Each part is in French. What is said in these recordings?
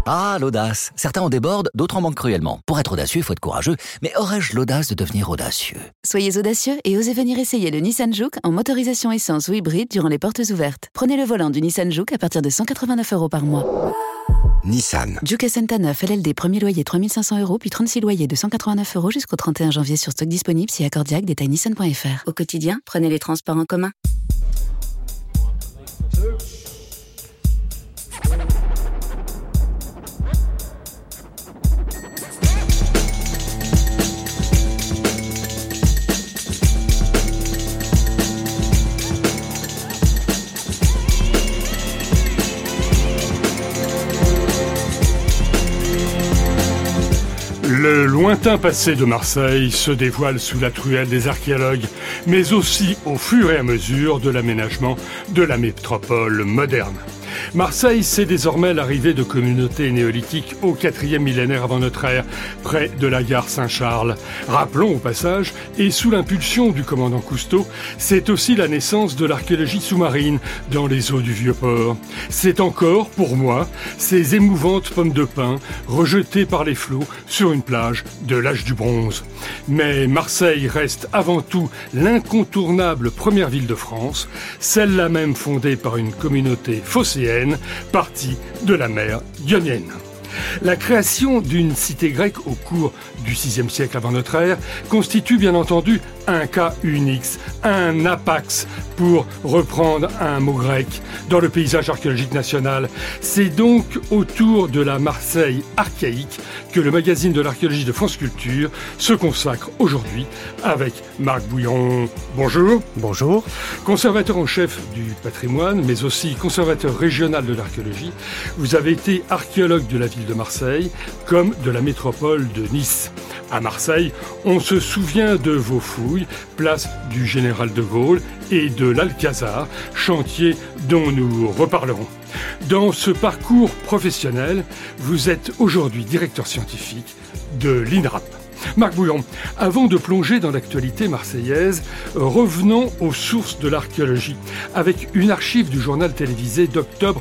Ah, l'audace. Certains en débordent, d'autres en manquent cruellement. Pour être audacieux, il faut être courageux. Mais aurais-je l'audace de devenir audacieux? Soyez audacieux et osez venir essayer le Nissan Juke en motorisation essence ou hybride durant les portes ouvertes. Prenez le volant du Nissan Juke à partir de 189 € par mois. Nissan. Juke Senta 9, LLD, premier loyer 3 500 €, puis 36 loyers de 189 € jusqu'au 31 janvier sur stock disponible si accordiaque, détail nissan.fr. Au quotidien, prenez les transports en commun. Le lointain passé de Marseille se dévoile sous la truelle des archéologues, mais aussi au fur et à mesure de l'aménagement de la métropole moderne. Marseille, c'est désormais l'arrivée de communautés néolithiques au 4e millénaire avant notre ère, près de la gare Saint-Charles. Rappelons au passage, et sous l'impulsion du commandant Cousteau, c'est aussi la naissance de l'archéologie sous-marine dans les eaux du Vieux-Port. C'est encore, pour moi, ces émouvantes pommes de pin rejetées par les flots sur une plage de l'âge du bronze. Mais Marseille reste avant tout l'incontournable première ville de France, celle-là même fondée par une communauté phocéenne, partie de la mer Ionienne. La création d'une cité grecque au cours du VIe siècle avant notre ère constitue bien entendu un cas unix, un apax, pour reprendre un mot grec, dans le paysage archéologique national. C'est donc autour de la Marseille archaïque que le magazine de l'archéologie de France Culture se consacre aujourd'hui avec Marc Bouillon. Bonjour. Bonjour. Conservateur en chef du patrimoine, mais aussi conservateur régional de l'archéologie, vous avez été archéologue de la ville de Marseille comme de la métropole de Nice. À Marseille, on se souvient de vos fouilles, place du Général de Gaulle et de l'Alcazar, chantier dont nous reparlerons. Dans ce parcours professionnel, vous êtes aujourd'hui directeur scientifique de l'INRAP. Marc Bouillon, avant de plonger dans l'actualité marseillaise, revenons aux sources de l'archéologie, avec une archive du journal télévisé d'octobre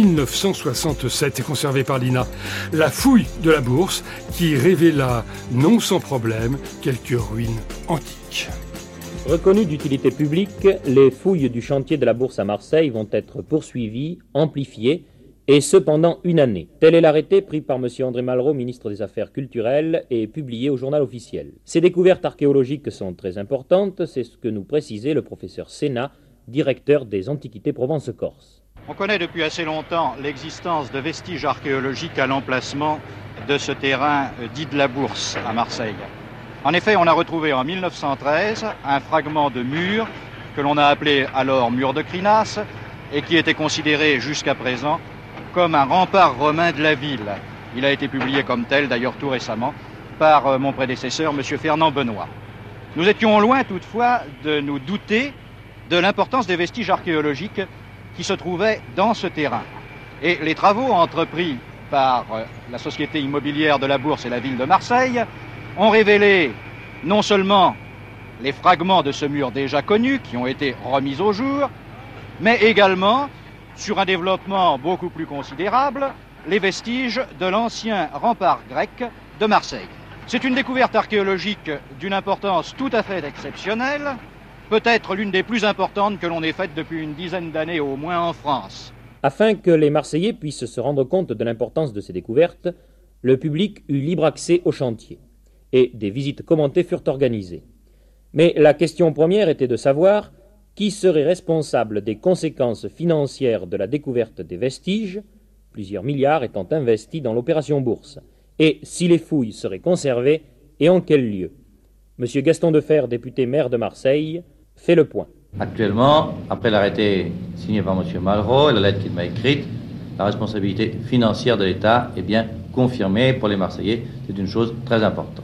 1967 et conservée par l'INA. La fouille de la Bourse qui révéla, non sans problème, quelques ruines antiques. Reconnues d'utilité publique, les fouilles du chantier de la Bourse à Marseille vont être poursuivies, amplifiées, et ce pendant une année. Tel est l'arrêté pris par M. André Malraux, ministre des Affaires culturelles, et publié au journal officiel. Ces découvertes archéologiques sont très importantes, c'est ce que nous précisait le professeur Sénat, directeur des Antiquités Provence-Corse. On connaît depuis assez longtemps l'existence de vestiges archéologiques à l'emplacement de ce terrain dit de la Bourse à Marseille. En effet, on a retrouvé en 1913 un fragment de mur que l'on a appelé alors mur de Crinas et qui était considéré jusqu'à présent comme un rempart romain de la ville. Il a été publié comme tel, d'ailleurs tout récemment, par mon prédécesseur, M. Fernand Benoît. Nous étions loin toutefois de nous douter de l'importance des vestiges archéologiques qui se trouvaient dans ce terrain. Et les travaux entrepris par la Société immobilière de la Bourse et la ville de Marseille ont révélé non seulement les fragments de ce mur déjà connus qui ont été remis au jour, mais également, sur un développement beaucoup plus considérable, les vestiges de l'ancien rempart grec de Marseille. C'est une découverte archéologique d'une importance tout à fait exceptionnelle, peut-être l'une des plus importantes que l'on ait faites depuis une dizaine d'années au moins en France. Afin que les Marseillais puissent se rendre compte de l'importance de ces découvertes, le public eut libre accès au chantier et des visites commentées furent organisées. Mais la question première était de savoir qui serait responsable des conséquences financières de la découverte des vestiges, plusieurs milliards étant investis dans l'opération Bourse, et si les fouilles seraient conservées et en quel lieu. M. Gaston Defferre, député maire de Marseille, fait le point. Actuellement, après l'arrêté signé par M. Malraux et la lettre qu'il m'a écrite, la responsabilité financière de l'État est bien confirmée pour les Marseillais. C'est une chose très importante.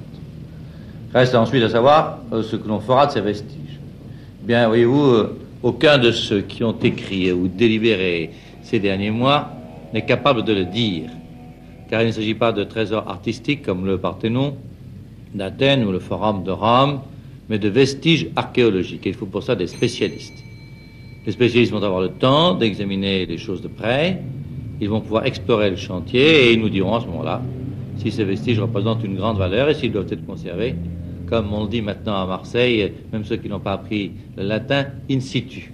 Reste ensuite à savoir ce que l'on fera de ces vestiges. Bien, voyez-vous, aucun de ceux qui ont écrit ou délibéré ces derniers mois n'est capable de le dire, car il ne s'agit pas de trésors artistiques comme le Parthénon d'Athènes ou le Forum de Rome, mais de vestiges archéologiques. Et il faut pour ça des spécialistes. Les spécialistes vont avoir le temps d'examiner les choses de près, ils vont pouvoir explorer le chantier et ils nous diront à ce moment-là si ces vestiges représentent une grande valeur et s'ils doivent être conservés, comme on le dit maintenant à Marseille, même ceux qui n'ont pas appris le latin, in situ.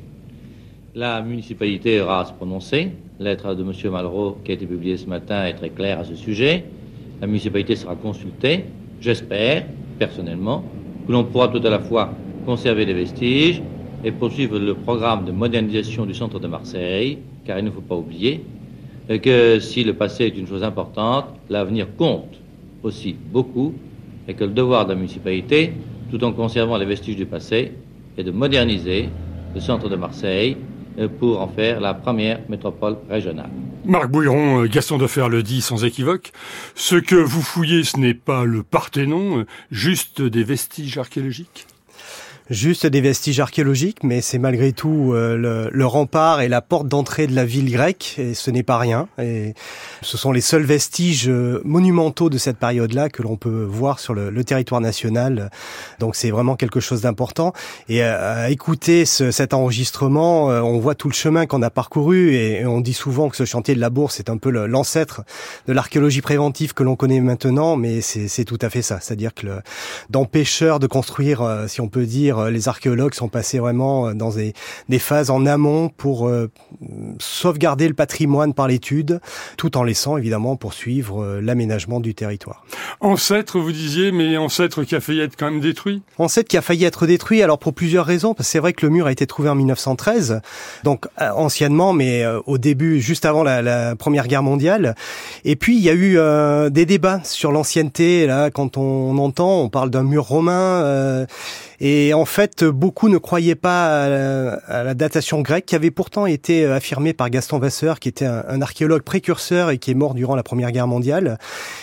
La municipalité aura à se prononcer. La lettre de M. Malraux qui a été publiée ce matin est très claire à ce sujet. La municipalité sera consultée. J'espère, personnellement, que l'on pourra tout à la fois conserver les vestiges et poursuivre le programme de modernisation du centre de Marseille, car il ne faut pas oublier que si le passé est une chose importante, l'avenir compte aussi beaucoup, et que le devoir de la municipalité, tout en conservant les vestiges du passé, est de moderniser le centre de Marseille pour en faire la première métropole régionale. Marc Bouilleron, Gaston Defferre le dit sans équivoque, ce que vous fouillez, ce n'est pas le Parthénon, juste des vestiges archéologiques ? Juste des vestiges archéologiques, mais c'est malgré tout le rempart et la porte d'entrée de la ville grecque, et ce n'est pas rien. Et ce sont les seuls vestiges monumentaux de cette période-là que l'on peut voir sur le territoire national. Donc c'est vraiment quelque chose d'important. Et à écouter cet enregistrement, on voit tout le chemin qu'on a parcouru, et on dit souvent que ce chantier de la Bourse est un peu l'ancêtre de l'archéologie préventive que l'on connaît maintenant, mais c'est tout à fait ça. C'est-à-dire que d'empêcheurs de construire, si on peut dire, les archéologues sont passés vraiment dans des phases en amont pour sauvegarder le patrimoine par l'étude, tout en laissant évidemment poursuivre l'aménagement du territoire. Ancêtre, vous disiez, mais ancêtre qui a failli être quand même détruit ? Ancêtre qui a failli être détruit, alors pour plusieurs raisons, parce que c'est vrai que le mur a été trouvé en 1913, donc anciennement, mais au début, juste avant la Première Guerre mondiale. Et puis il y a eu des débats sur l'ancienneté. Là, quand on on parle d'un mur romain. Et en fait, beaucoup ne croyaient pas à la datation grecque, qui avait pourtant été affirmée par Gaston Vasseur, qui était un archéologue précurseur et qui est mort durant la Première Guerre mondiale.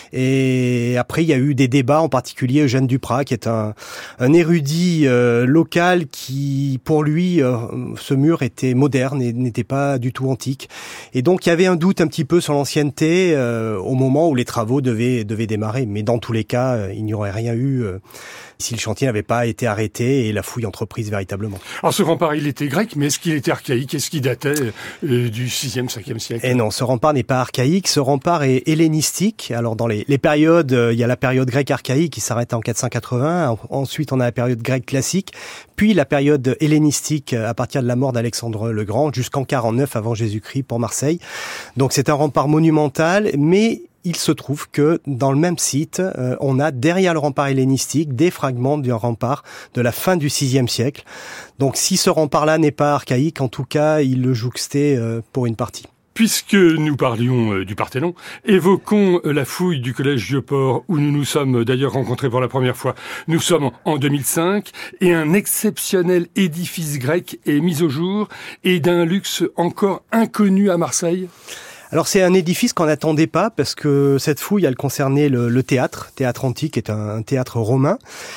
Et après, il y a eu des débats, en particulier Eugène Duprat, qui est un érudit local qui, pour lui, ce mur était moderne et n'était pas du tout antique. Et donc, il y avait un doute un petit peu sur l'ancienneté au moment où les travaux devaient démarrer. Mais dans tous les cas, il n'y aurait rien eu si le chantier n'avait pas été arrêté et la fouille entreprise véritablement. Alors ce rempart, il était grec, mais est-ce qu'il était archaïque ? Est-ce qu'il datait du 6e, 5e siècle ? Et non, ce rempart n'est pas archaïque, ce rempart est hellénistique. Alors dans les périodes, il y a la période grecque archaïque qui s'arrête en 480, ensuite on a la période grecque classique, puis la période hellénistique à partir de la mort d'Alexandre le Grand jusqu'en 49 avant Jésus-Christ pour Marseille. Donc c'est un rempart monumental, mais il se trouve que dans le même site, on a derrière le rempart hellénistique des fragments d'un rempart de la fin du VIe siècle. Donc si ce rempart-là n'est pas archaïque, en tout cas, il le jouxtait pour une partie. Puisque nous parlions du Parthénon, évoquons la fouille du collège Vieux-Port, où nous nous sommes d'ailleurs rencontrés pour la première fois. Nous sommes en 2005, et un exceptionnel édifice grec est mis au jour, et d'un luxe encore inconnu à Marseille. Alors c'est un édifice qu'on n'attendait pas, parce que cette fouille, elle concernait le théâtre antique, qui est un théâtre romain.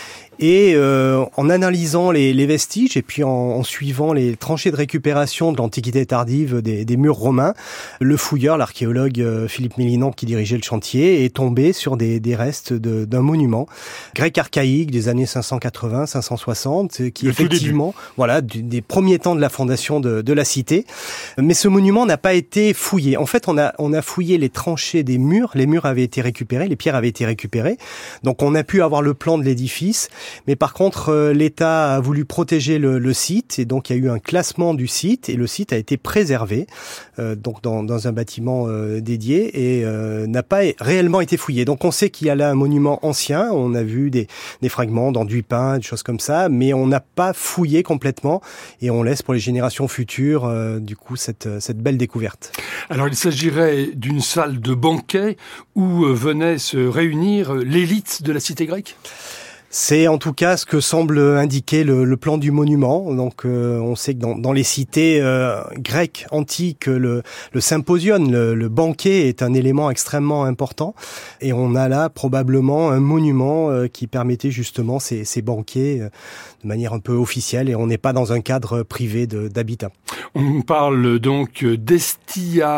Et en analysant les vestiges et puis en suivant les tranchées de récupération de l'Antiquité tardive des murs romains, le fouilleur, l'archéologue Philippe Mélinan qui dirigeait le chantier, est tombé sur des restes d'un monument grec archaïque des années 580-560 qui effectivement, voilà, des premiers temps de la fondation de la cité. Mais ce monument n'a pas été fouillé. En fait, on a fouillé les tranchées des murs. Les murs avaient été récupérés, les pierres avaient été récupérées. Donc on a pu avoir le plan de l'édifice. Mais par contre, l'État a voulu protéger le site, et donc il y a eu un classement du site, et le site a été préservé donc dans un bâtiment dédié, et n'a pas réellement été fouillé. Donc on sait qu'il y a là un monument ancien, on a vu des fragments d'enduit peint, des choses comme ça, mais on n'a pas fouillé complètement, et on laisse pour les générations futures du coup cette belle découverte. Alors il s'agirait d'une salle de banquet où venait se réunir l'élite de la cité grecque ? C'est en tout cas ce que semble indiquer le plan du monument. Donc on sait que dans les cités grecques antiques, le symposion, le banquet est un élément extrêmement important. Et on a là probablement un monument qui permettait justement ces banquets de manière un peu officielle, et on n'est pas dans un cadre privé d'habitat. On parle donc d'Estiatoire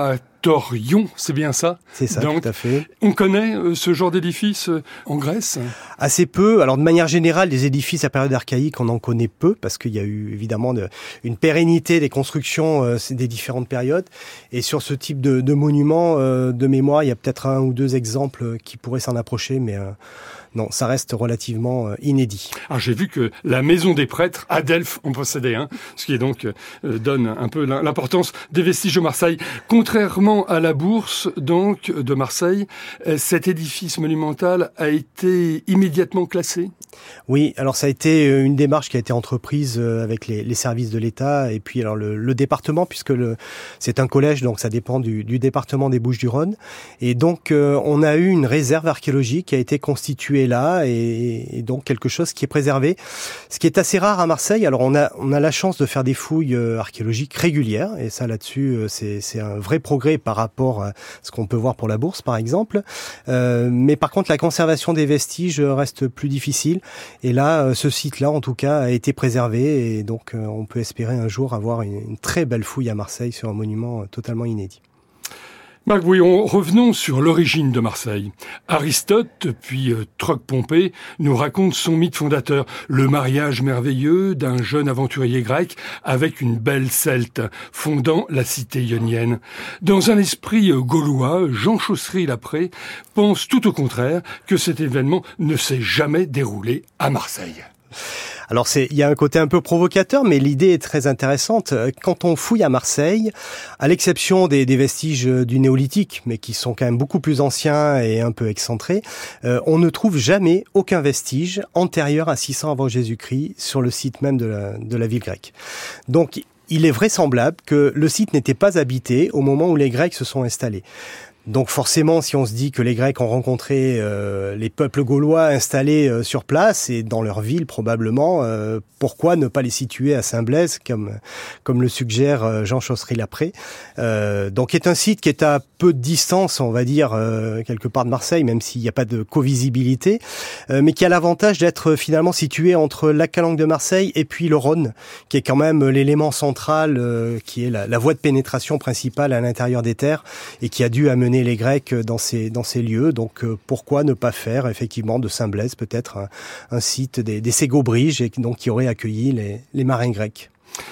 Praetorion, c'est bien ça? C'est ça, donc, tout à fait. On connaît ce genre d'édifice en Grèce? Assez peu. Alors de manière générale, les édifices à période archaïque, on en connaît peu parce qu'il y a eu évidemment une pérennité des constructions des différentes périodes. Et sur ce type de monument, de mémoire, il y a peut-être 1 ou 2 exemples qui pourraient s'en approcher, mais non, ça reste relativement inédit. Alors j'ai vu que la maison des prêtres à Delphes en possédait un, ce qui donc donne un peu l'importance des vestiges de Marseille. Contrairement à la Bourse donc de Marseille, cet édifice monumental a été immédiatement classé? Oui, alors ça a été une démarche qui a été entreprise avec les services de l'État et puis alors le département, puisque c'est un collège, donc ça dépend du département des Bouches-du-Rhône. Et donc on a eu une réserve archéologique qui a été constituée là et donc quelque chose qui est préservé. Ce qui est assez rare à Marseille. Alors on a la chance de faire des fouilles archéologiques régulières et ça là-dessus c'est un vrai progrès par rapport à ce qu'on peut voir pour la Bourse par exemple. Mais par contre la conservation des vestiges reste plus difficile. Et là, ce site-là, en tout cas, a été préservé et donc on peut espérer un jour avoir une très belle fouille à Marseille sur un monument totalement inédit. Marc Bouillon, revenons sur l'origine de Marseille. Aristote, puis Troc-Pompée, nous raconte son mythe fondateur, le mariage merveilleux d'un jeune aventurier grec avec une belle celte, fondant la cité ionienne. Dans un esprit gaulois, Jean Chaussry-Lapré pense tout au contraire que cet événement ne s'est jamais déroulé à Marseille. Alors il y a un côté un peu provocateur, mais l'idée est très intéressante. Quand on fouille à Marseille, à l'exception des vestiges du néolithique, mais qui sont quand même beaucoup plus anciens et un peu excentrés, on ne trouve jamais aucun vestige antérieur à 600 avant Jésus-Christ sur le site même de la ville grecque. Donc il est vraisemblable que le site n'était pas habité au moment où les Grecs se sont installés. Donc forcément, si on se dit que les Grecs ont rencontré les peuples gaulois installés sur place et dans leur ville probablement, pourquoi ne pas les situer à Saint-Blaise comme le suggère Jean Chaussry-Lapré. Donc est un site qui est à peu de distance, on va dire, quelque part de Marseille, même s'il n'y a pas de co-visibilité, mais qui a l'avantage d'être finalement situé entre la Calanque de Marseille et puis le Rhône, qui est quand même l'élément central, qui est la voie de pénétration principale à l'intérieur des terres et qui a dû amener les Grecs dans ces lieux. Donc pourquoi ne pas faire effectivement de Saint-Blaise peut-être un site des Ségobriges et donc qui aurait accueilli les marins grecs.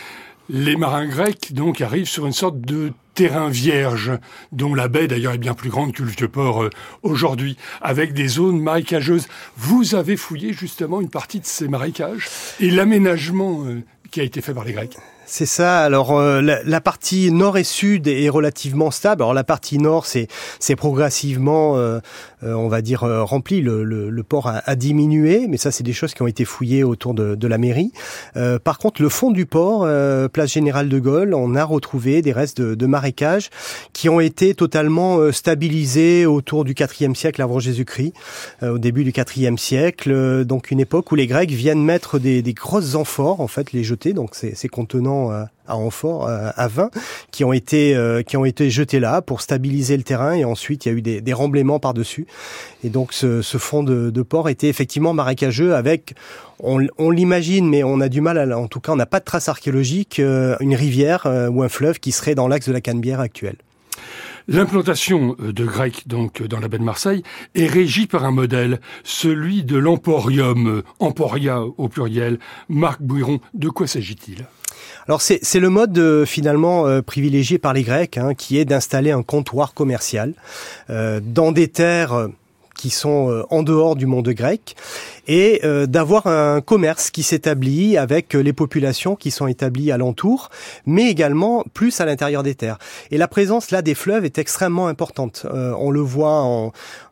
Les marins grecs donc arrivent sur une sorte de terrain vierge, dont la baie d'ailleurs est bien plus grande que le Vieux-Port aujourd'hui, avec des zones marécageuses. Vous avez fouillé justement une partie de ces marécages et l'aménagement qui a été fait par les Grecs. C'est ça. Alors la partie nord et sud est relativement stable. Alors la partie nord, c'est progressivement, on va dire, rempli. Le port a diminué, mais ça, c'est des choses qui ont été fouillées autour de la mairie. Par contre, le fond du port, place Général de Gaulle, on a retrouvé des restes de marécages qui ont été totalement stabilisés autour du IVe siècle avant Jésus-Christ, au début du IVe siècle. Donc une époque où les Grecs viennent mettre des grosses amphores, en fait, les jeter. Donc ces contenants à amphores, à vin, qui ont été jetés là pour stabiliser le terrain et ensuite il y a eu des remblaiements par-dessus. Et donc ce fond de port était effectivement marécageux avec, on l'imagine, mais on a du mal en tout cas on n'a pas de traces archéologiques, une rivière ou un fleuve qui serait dans l'axe de la Canebière actuelle. L'implantation de Grecs, donc, dans la baie de Marseille, est régie par un modèle, celui de l'emporium, emporia au pluriel. Marc Bouillon, de quoi s'agit-il ? Alors c'est le mode finalement privilégié par les Grecs, qui est d'installer un comptoir commercial dans des terres qui sont en dehors du monde grec et d'avoir un commerce qui s'établit avec les populations qui sont établies alentour, mais également plus à l'intérieur des terres. Et la présence là des fleuves est extrêmement importante. On le voit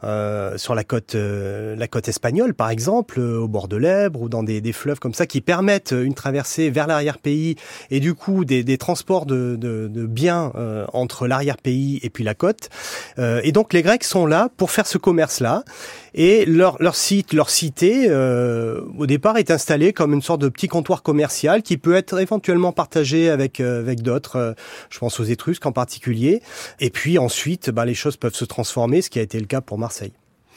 sur la côte espagnole par exemple, au bord de l'Èbre ou dans des fleuves comme ça qui permettent une traversée vers l'arrière-pays et du coup des transports de biens entre l'arrière-pays et puis la côte. Et donc les Grecs sont là pour faire ce commerce-là. Et leur cité, au départ, est installée comme une sorte de petit comptoir commercial qui peut être éventuellement partagé avec d'autres. Je pense aux Étrusques en particulier. Et puis ensuite, les choses peuvent se transformer, ce qui a été le cas pour Marseille.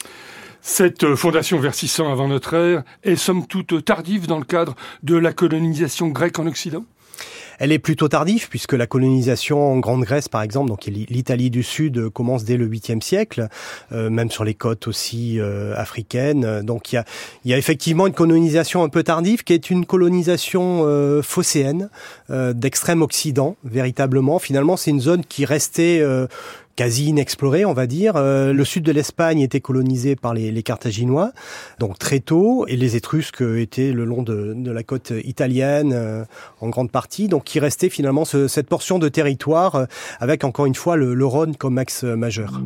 Cette fondation vers 600 avant notre ère est somme toute tardive dans le cadre de la colonisation grecque en Occident ? Elle est plutôt tardive puisque la colonisation en Grande Grèce, par exemple, donc l'Italie du Sud, commence dès le 8e siècle, même sur les côtes aussi africaines. Donc il y a effectivement une colonisation un peu tardive qui est une colonisation phocéenne d'extrême occident, véritablement. Finalement, c'est une zone qui restait quasi inexploré, on va dire. Le sud de l'Espagne était colonisé par les Carthaginois, donc très tôt, et les Étrusques étaient le long de la côte italienne en grande partie, donc il restait finalement cette portion de territoire avec encore une fois le Rhône comme axe majeur.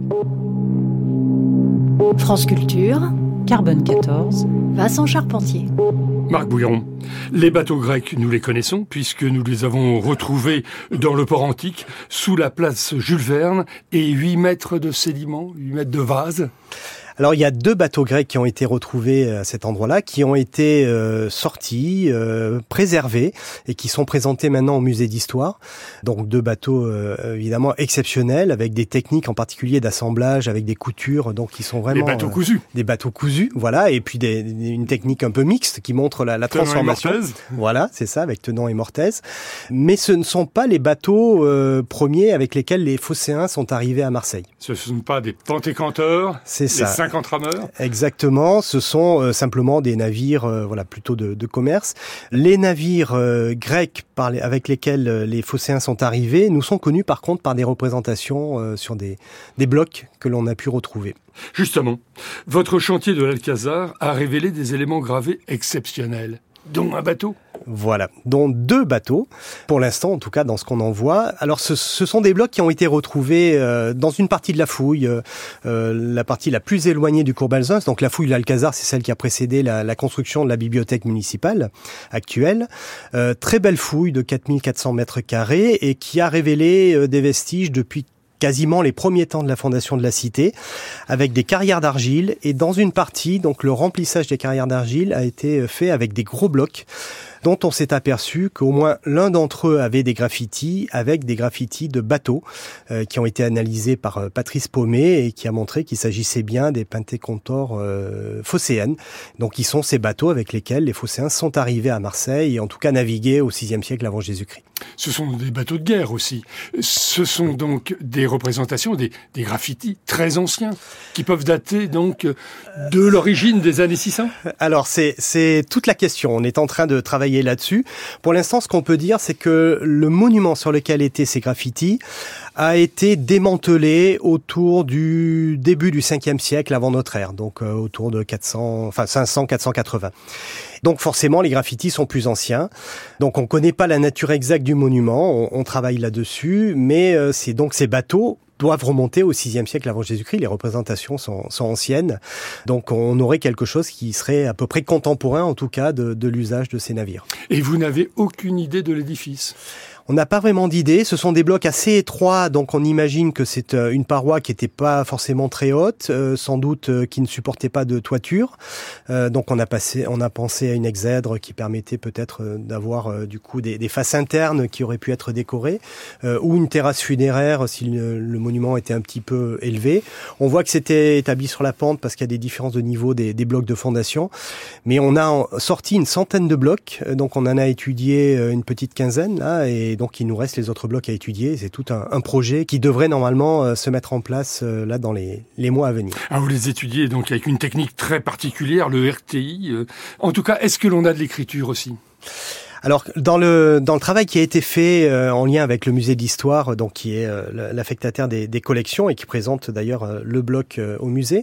France Culture, Carbone 14, Vincent Charpentier. Marc Bouilleron, les bateaux grecs, nous les connaissons puisque nous les avons retrouvés dans le port antique, sous la place Jules Verne, et 8 mètres de sédiments, 8 mètres de vase. Alors il y a 2 bateaux grecs qui ont été retrouvés à cet endroit-là, qui ont été sortis, préservés et qui sont présentés maintenant au musée d'histoire. Donc 2 bateaux évidemment exceptionnels, avec des techniques en particulier d'assemblage, avec des coutures, donc qui sont vraiment des bateaux cousus. Des bateaux cousus, voilà, et puis une technique un peu mixte qui montre la transformation. Voilà, c'est ça, avec tenant et mortaise. Mais ce ne sont pas les bateaux premiers avec lesquels les Phocéens sont arrivés à Marseille. Ce ne sont pas des pentécanteurs. C'est ça. 50 rameurs. Exactement, ce sont simplement des navires plutôt de commerce. Les navires grecs avec lesquels les Phocéens sont arrivés nous sont connus par contre par des représentations sur des blocs que l'on a pu retrouver. Justement, votre chantier de l'Alcazar a révélé des éléments gravés exceptionnels, dont un bateau. Voilà, dont 2 bateaux, pour l'instant en tout cas dans ce qu'on en voit. Alors ce sont des blocs qui ont été retrouvés dans une partie de la fouille, la partie la plus éloignée du cours Balzens. Donc la fouille de l'Alcazar, c'est celle qui a précédé la construction de la bibliothèque municipale actuelle. Très belle fouille de 4400 mètres carrés et qui a révélé des vestiges depuis quasiment les premiers temps de la fondation de la cité, avec des carrières d'argile, et dans une partie, donc le remplissage des carrières d'argile a été fait avec des gros blocs, dont on s'est aperçu qu'au moins l'un d'entre eux avait des graffitis, avec des graffitis de bateaux, qui ont été analysés par Patrice Paumet, et qui a montré qu'il s'agissait bien des pentécontors phocéennes. Donc qui sont ces bateaux avec lesquels les Phocéens sont arrivés à Marseille, et en tout cas navigués au VIe siècle avant Jésus-Christ. Ce sont des bateaux de guerre aussi. Ce sont donc des représentations, des graffitis très anciens, qui peuvent dater donc de l'origine des années 600. Alors c'est toute la question. On est en train de travailler là-dessus. Pour l'instant, ce qu'on peut dire, c'est que le monument sur lequel étaient ces graffitis a été démantelé autour du début du 5e siècle avant notre ère, donc autour de 500-480. Donc forcément, les graffitis sont plus anciens. Donc on connaît pas la nature exacte du monument, on travaille là-dessus, mais c'est donc ces bateaux doivent remonter au VIe siècle avant Jésus-Christ. Les représentations sont anciennes. Donc on aurait quelque chose qui serait à peu près contemporain, en tout cas, de l'usage de ces navires. Et vous n'avez aucune idée de l'édifice ? On n'a pas vraiment d'idée. Ce sont des blocs assez étroits, donc on imagine que c'est une paroi qui n'était pas forcément très haute, sans doute qui ne supportait pas de toiture. Donc on a pensé à une exèdre qui permettait peut-être d'avoir du coup des faces internes qui auraient pu être décorées, ou une terrasse funéraire si le monument était un petit peu élevé. On voit que c'était établi sur la pente parce qu'il y a des différences de niveau des blocs de fondation. Mais on a sorti une centaine de blocs, donc on en a étudié une petite quinzaine là, et donc il nous reste les autres blocs à étudier. C'est tout un projet qui devrait normalement se mettre en place là dans les mois à venir. Ah, vous les étudiez donc avec une technique très particulière, le RTI. En tout cas, est-ce que l'on a de l'écriture aussi ? Alors dans le travail qui a été fait en lien avec le musée d'histoire, donc qui est l'affectataire des collections et qui présente d'ailleurs le bloc au musée,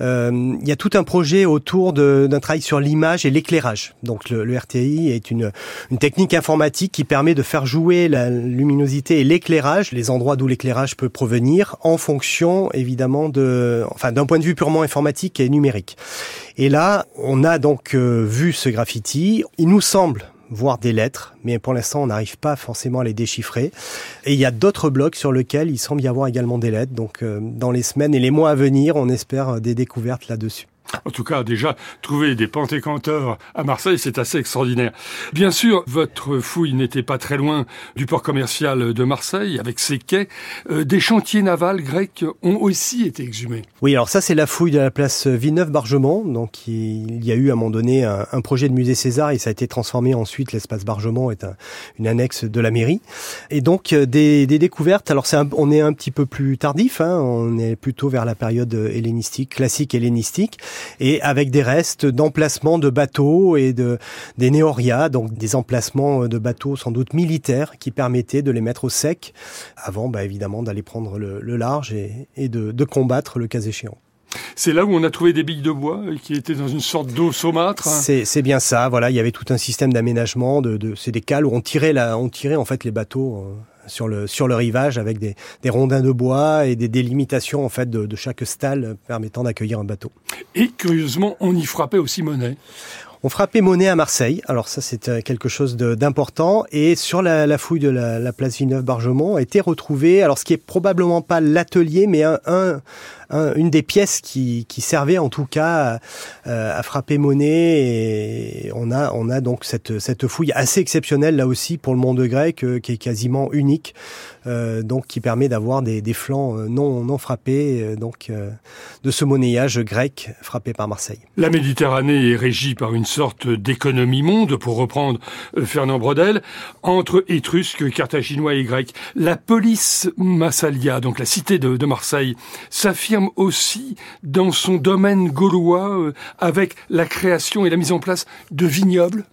il y a tout un projet autour d'un travail sur l'image et l'éclairage. Donc le RTI est une technique informatique qui permet de faire jouer la luminosité et l'éclairage, les endroits d'où l'éclairage peut provenir, en fonction évidemment d'un point de vue purement informatique et numérique. Et là, on a donc vu ce graffiti. Il nous semble voir des lettres, mais pour l'instant, on n'arrive pas forcément à les déchiffrer. Et il y a d'autres blocs sur lesquels il semble y avoir également des lettres. Donc, dans les semaines et les mois à venir, on espère des découvertes là-dessus. En tout cas, déjà, trouver des pentécanteurs à Marseille, c'est assez extraordinaire. Bien sûr, votre fouille n'était pas très loin du port commercial de Marseille, avec ses quais. Des chantiers navals grecs ont aussi été exhumés. Oui, alors ça, c'est la fouille de la place Villeneuve-Bargemont. Donc, il y a eu à un moment donné un projet de musée César et ça a été transformé ensuite, l'espace Bargemont est une annexe de la mairie. Et donc des découvertes. Alors on est un petit peu plus tardif, on est plutôt vers la période hellénistique, classique hellénistique, et avec des restes d'emplacements de bateaux et des néorias, donc des emplacements de bateaux sans doute militaires qui permettaient de les mettre au sec avant, évidemment, d'aller prendre le large et de combattre le cas échéant. C'est là où on a trouvé des billes de bois qui étaient dans une sorte d'eau saumâtre. C'est bien ça. Voilà, il y avait tout un système d'aménagement. C'est des cales où on tirait en fait les bateaux sur le rivage avec des rondins de bois et des délimitations en fait de chaque stalle permettant d'accueillir un bateau. Et curieusement, on y frappait aussi monnaie. On frappait monnaie à Marseille. Alors ça, c'est quelque chose d'important. Et sur la fouille de la place Villeneuve-Bargemont a été retrouvé, alors ce qui est probablement pas l'atelier, mais une des pièces qui servait en tout cas à frapper monnaie. Et on a donc cette fouille assez exceptionnelle là aussi pour le monde grec, qui est quasiment unique, donc qui permet d'avoir des flancs non frappés, de ce monnayage grec frappé par Marseille. La Méditerranée est régie par une sorte d'économie monde, pour reprendre Fernand Braudel, entre Étrusques, Carthaginois et Grecs. La police Massalia, donc la cité de Marseille, s'affirme aussi dans son domaine gaulois avec la création et la mise en place de vignobles.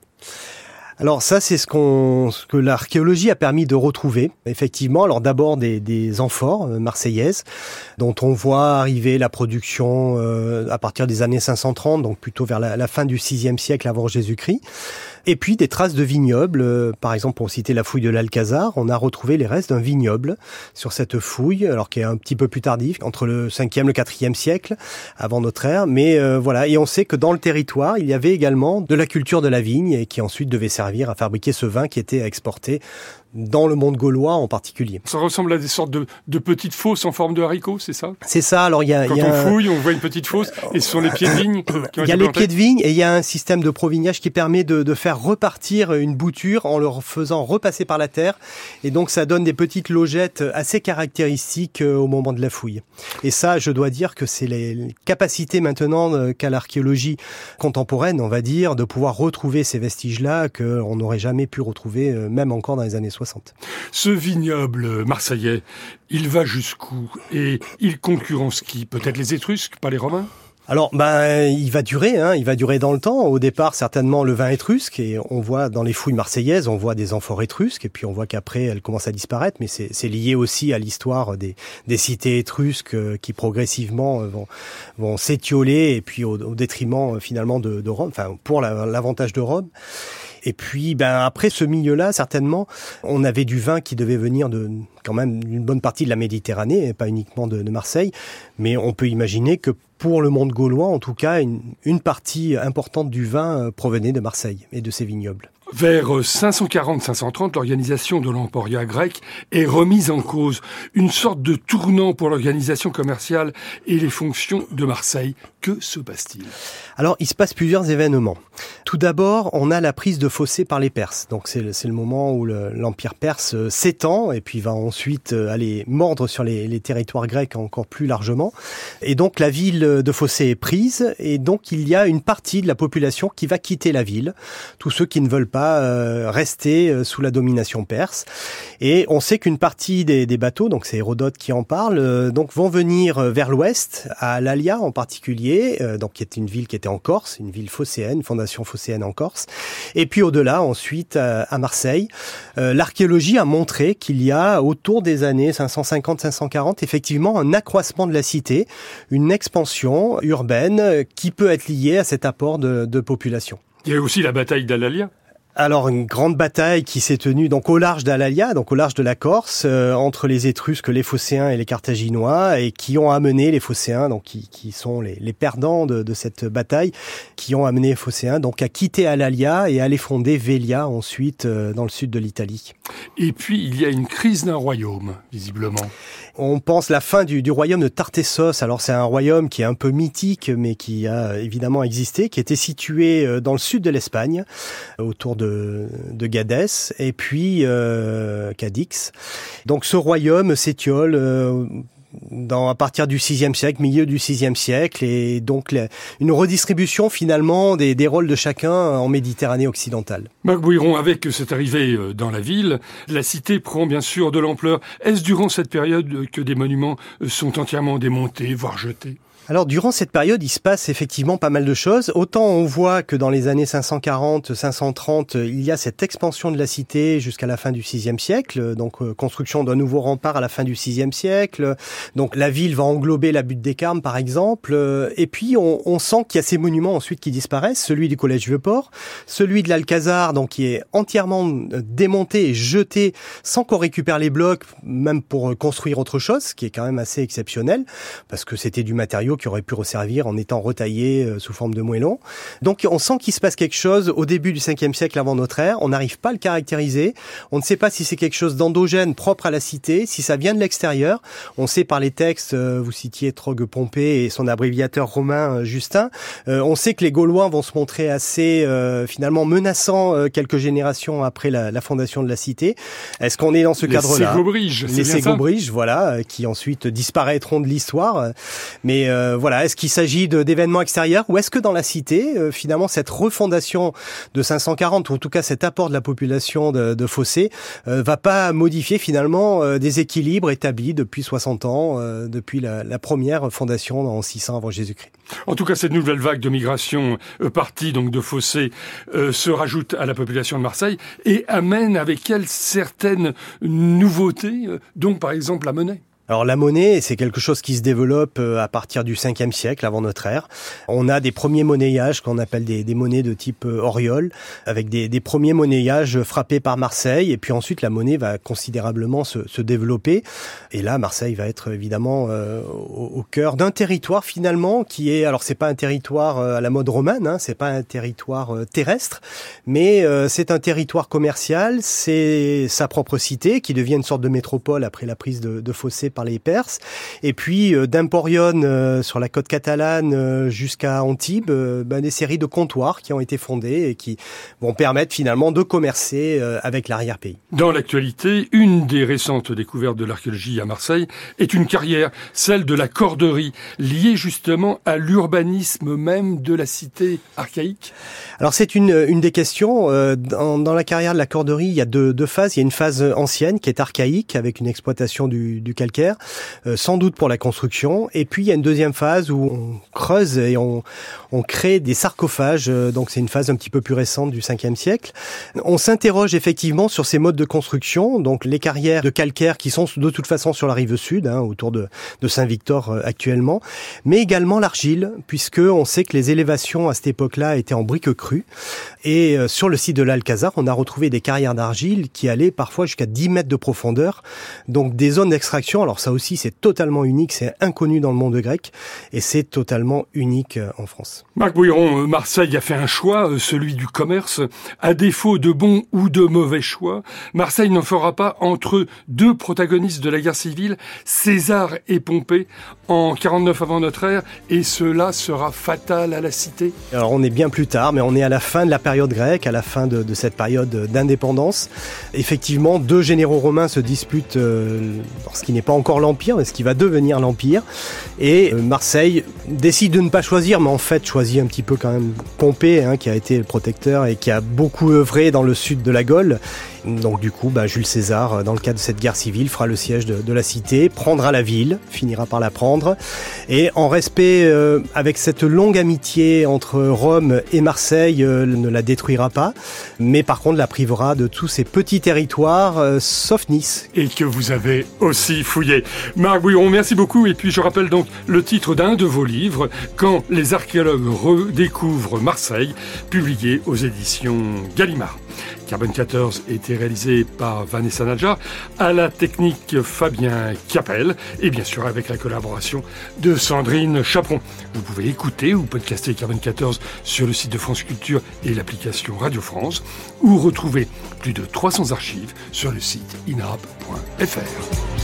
Alors ça, c'est ce que l'archéologie a permis de retrouver, effectivement. Alors d'abord des amphores marseillaises, dont on voit arriver la production à partir des années 530, donc plutôt vers la fin du VIe siècle avant Jésus-Christ. Et puis des traces de vignobles, par exemple pour citer la fouille de l'Alcazar, on a retrouvé les restes d'un vignoble sur cette fouille, alors qui est un petit peu plus tardif, entre le 5e et le 4e siècle avant notre ère. Mais voilà, et on sait que dans le territoire, il y avait également de la culture de la vigne et qui ensuite devait servir à fabriquer ce vin qui était exporté dans le monde gaulois en particulier. Ça ressemble à des sortes de petites fosses en forme de haricots, c'est ça ? C'est ça. Alors quand on fouille, on voit une petite fosse et ce sont les pieds de vigne qui ont été plantés. Il y a les pieds de vigne et il y a un système de provignage qui permet de faire repartir une bouture en le faisant repasser par la terre. Et donc ça donne des petites logettes assez caractéristiques au moment de la fouille. Et ça, je dois dire que c'est les capacités maintenant qu'a l'archéologie contemporaine, on va dire, de pouvoir retrouver ces vestiges-là qu'on n'aurait jamais pu retrouver, même encore dans les années 60. Ce vignoble marseillais, il va jusqu'où ? Et il concurrence qui ? Peut-être les Étrusques, pas les Romains ? Alors, il va durer dans le temps. Au départ, certainement le vin étrusque, et on voit dans les fouilles marseillaises, on voit des amphores étrusques, et puis on voit qu'après, elles commencent à disparaître, mais c'est lié aussi à l'histoire des cités étrusques qui progressivement vont s'étioler, et puis au détriment finalement de Rome, enfin pour l'avantage de Rome. Et puis, après ce milieu-là, certainement, on avait du vin qui devait venir quand même d'une bonne partie de la Méditerranée, et pas uniquement de Marseille. Mais on peut imaginer que pour le monde gaulois, en tout cas, une partie importante du vin provenait de Marseille et de ses vignobles. Vers 540-530, l'organisation de l'emporia grec est remise en cause. Une sorte de tournant pour l'organisation commerciale et les fonctions de Marseille. Que se passe-t-il ? Alors, il se passe plusieurs événements. Tout d'abord, on a la prise de Phocée par les Perses. Donc, c'est le moment où l'Empire perse s'étend et puis va ensuite aller mordre sur les territoires grecs encore plus largement. Et donc, la ville de Phocée est prise et donc, il y a une partie de la population qui va quitter la ville. Tous ceux qui ne veulent pas rester sous la domination perse. Et on sait qu'une partie des bateaux, donc c'est Hérodote qui en parle, donc vont venir vers l'ouest, à Alalia en particulier, donc qui est une ville qui était en Corse, une ville phocéenne, fondation phocéenne en Corse. Et puis au-delà, ensuite, à Marseille. L'archéologie a montré qu'il y a autour des années 550-540, effectivement, un accroissement de la cité, une expansion urbaine qui peut être liée à cet apport de population. Il y a aussi la bataille d'Alalia. Alors une grande bataille qui s'est tenue donc au large d'Alalia, donc au large de la Corse, entre les Étrusques, les Phocéens et les Carthaginois, et qui ont amené les Phocéens, donc qui sont les perdants de cette bataille, qui ont amené les Phocéens donc à quitter Alalia et à aller fonder Velia ensuite dans le sud de l'Italie. Et puis il y a une crise d'un royaume, visiblement. On pense la fin du royaume de Tartessos. Alors c'est un royaume qui est un peu mythique, mais qui a évidemment existé, qui était situé dans le sud de l'Espagne, autour de Gadès, et puis Cadix. Donc ce royaume s'étiole à partir du VIe siècle, milieu du VIe siècle, et donc une redistribution finalement des rôles de chacun en Méditerranée occidentale. Marc Bouilleron, avec cette arrivée dans la ville, la cité prend bien sûr de l'ampleur. Est-ce durant cette période que des monuments sont entièrement démontés, voire jetés ? Alors, durant cette période, il se passe effectivement pas mal de choses. Autant on voit que dans les années 540, 530, il y a cette expansion de la cité jusqu'à la fin du VIe siècle. Donc, construction d'un nouveau rempart à la fin du VIe siècle. Donc, la ville va englober la butte des Carmes, par exemple. Et puis, on sent qu'il y a ces monuments ensuite qui disparaissent. Celui du Collège Vieux-Port, celui de l'Alcazar, donc qui est entièrement démonté et jeté sans qu'on récupère les blocs, même pour construire autre chose, ce qui est quand même assez exceptionnel, parce que c'était du matériau qui aurait pu resservir en étant retaillé sous forme de moellon. Donc on sent qu'il se passe quelque chose au début du 5e siècle avant notre ère. On n'arrive pas à le caractériser. On ne sait pas si c'est quelque chose d'endogène propre à la cité, si ça vient de l'extérieur. On sait par les textes, vous citiez Trogue Pompée et son abréviateur romain Justin, on sait que les Gaulois vont se montrer assez finalement menaçants quelques générations après la fondation de la cité. Est-ce qu'on est dans ce cadre-là ? Les Ségobriges, voilà, qui ensuite disparaîtront de l'histoire. Mais voilà, est-ce qu'il s'agit d'événements extérieurs ou est-ce que dans la cité, finalement, cette refondation de 540, ou en tout cas cet apport de la population de Fossé, va pas modifier finalement des équilibres établis depuis 60 ans, depuis la première fondation en 600 avant Jésus-Christ. En tout cas, cette nouvelle vague de migration partie donc de Fossé se rajoute à la population de Marseille et amène avec elle certaines nouveautés, donc par exemple la monnaie. Alors la monnaie, c'est quelque chose qui se développe à partir du 5e siècle avant notre ère. On a des premiers monnayages qu'on appelle des monnaies de type oriole, avec des premiers monnayages frappés par Marseille, et puis ensuite la monnaie va considérablement se développer. Et là, Marseille va être évidemment au cœur d'un territoire finalement qui est, alors c'est pas un territoire à la mode romane, hein, c'est pas un territoire terrestre, mais c'est un territoire commercial, c'est sa propre cité qui devient une sorte de métropole après la prise de Fossé par les Perses, et puis d'Emporion sur la côte catalane jusqu'à Antibes, des séries de comptoirs qui ont été fondés et qui vont permettre finalement de commercer avec l'arrière-pays. Dans l'actualité, une des récentes découvertes de l'archéologie à Marseille est une carrière, celle de la Corderie, liée justement à l'urbanisme même de la cité archaïque. Alors c'est une des questions. Dans la carrière de la Corderie, il y a deux phases. Il y a une phase ancienne qui est archaïque avec une exploitation du calcaire, sans doute pour la construction. Et puis il y a une deuxième phase où on creuse et on crée des sarcophages. Donc c'est une phase un petit peu plus récente du 5e siècle. On s'interroge effectivement sur ces modes de construction. Donc les carrières de calcaire qui sont de toute façon sur la rive sud, autour de Saint-Victor actuellement, mais également l'argile, puisque on sait que les élévations à cette époque-là étaient en briques crues. Et sur le site de l'Alcazar, on a retrouvé des carrières d'argile qui allaient parfois jusqu'à 10 mètres de profondeur. Donc des zones d'extraction. Alors ça aussi, c'est totalement unique, c'est inconnu dans le monde grec et c'est totalement unique en France. Marc Bouilleron, Marseille a fait un choix, celui du commerce. À défaut de bons ou de mauvais choix, Marseille n'en fera pas entre deux protagonistes de la guerre civile, César et Pompée, en 49 avant notre ère, et cela sera fatal à la cité. Alors on est bien plus tard, mais on est à la fin de la période grecque, à la fin de cette période d'indépendance. Effectivement, deux généraux romains se disputent ce qui n'est pas encore l'Empire, mais ce qui va devenir l'Empire. Et Marseille décide de ne pas choisir, mais en fait choisit un petit peu quand même Pompée, qui a été le protecteur et qui a beaucoup œuvré dans le sud de la Gaule. Donc du coup, Jules César, dans le cadre de cette guerre civile, fera le siège de la cité, prendra la ville, finira par la prendre. Et en respect avec cette longue amitié entre Rome et Marseille, ne la détruira pas, mais par contre la privera de tous ces petits territoires, sauf Nice. Et que vous avez aussi fouillé. Marc Bouilleron, merci beaucoup. Et puis je rappelle donc le titre d'un de vos livres, Quand les archéologues redécouvrent Marseille, publié aux éditions Gallimard. Carbone 14 a été réalisé par Vanessa Nadjar, à la technique Fabien Capel, et bien sûr avec la collaboration de Sandrine Chaperon. Vous pouvez écouter ou podcaster Carbone 14 sur le site de France Culture et l'application Radio France, ou retrouver plus de 300 archives sur le site inarab.fr.